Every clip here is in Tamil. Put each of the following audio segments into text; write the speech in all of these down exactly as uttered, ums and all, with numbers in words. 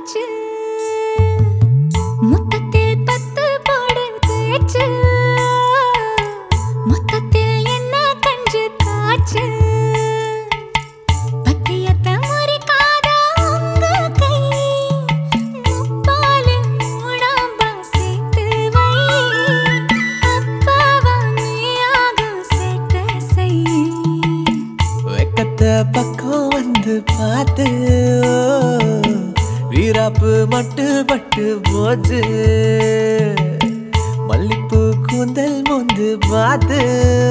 காச்சு முத்தத்தில் பத்து போடு தேச்சு மொத்தத்தில் என்ன கஞ்சு காச்சு பத்தியத்தை முறிக்காத உங்க கை முப்பாலில் மூடாம்பா சேர்த்து வை அப்பாவா நீயாகும் சேட்டை செய் வெக்கத்தை பக்கம் வந்து பார்த்து வீராப்பு மட்டு பட்டு போச்சு மல்லிப்பூ கூந்தல் மொந்து பார்த்து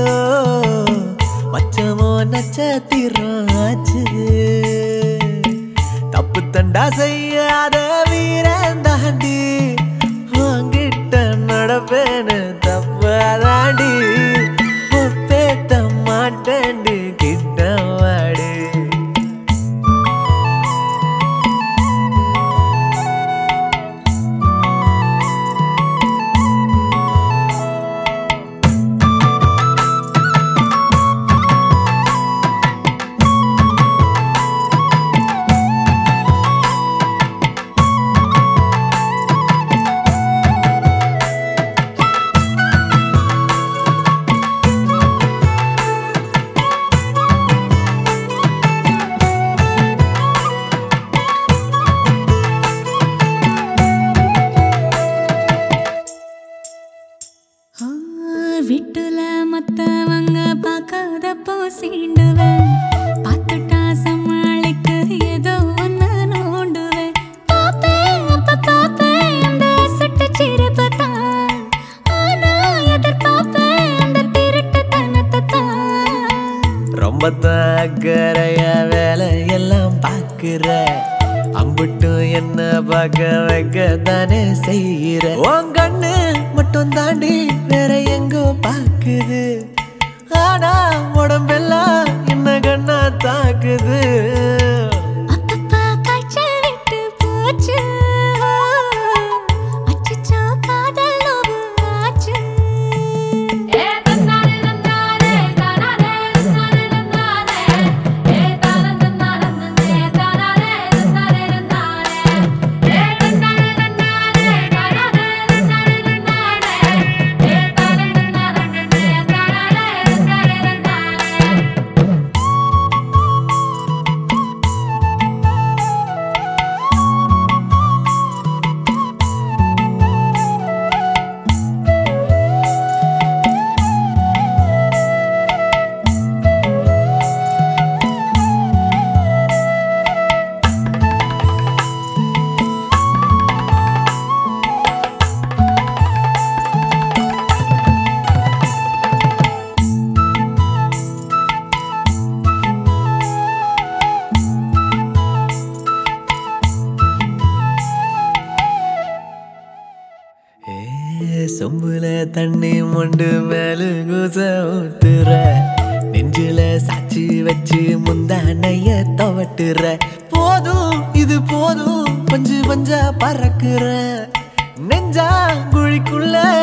மச்சமோ நட்சத்திரம் ஆச்சு தப்பு தண்டா செய்யாத வீரன் தாண்டி வாங்கிட்ட நடப்பேன்னு தப்பாதாண்டி ஒப்பேத்த மாட்டேன்டி கிட்ட வாடி வீட்டுல மத்தவங்க பார்க்காதப்போ சீண்டுவேன் பார்த்துட்டா சமாளிக்க ஏதோ ஒன்னு நோண்டுவேன் பாப்பேன் அப்ப பாப்பேன் அந்த சட்ட சிரிப்பை தான் ஆனா எதிர்பார்ப்பேன் அந்த திருட்டு தனத்தை தான் ரொம்ப தாக்கறைய வேலை எல்லாம் பாக்குற அம்புட்டும் என்ன பார்க்க வைக்க தானே செய்யற உன் கண்ணு மட்டும் தாண்டி வேற எங்கோ பாக்குது ஆனா உடம்பெல்லாம் என்ன கண்ணா தாக்குது அப்பப்பா காய்ச்சல் விட்டு போச்சு அச்சச்சோ காதல் நோவு ஆச்சு சொம்புல தண்ணி மொண்டு மேலு குச ஊத்துற நெஞ்சில சாட்சி வச்சு முந்தானைய தவட்டுற போதும் இது போதும் பஞ்சு பஞ்சா பறக்குற நெஞ்சா குழிக்குள்ள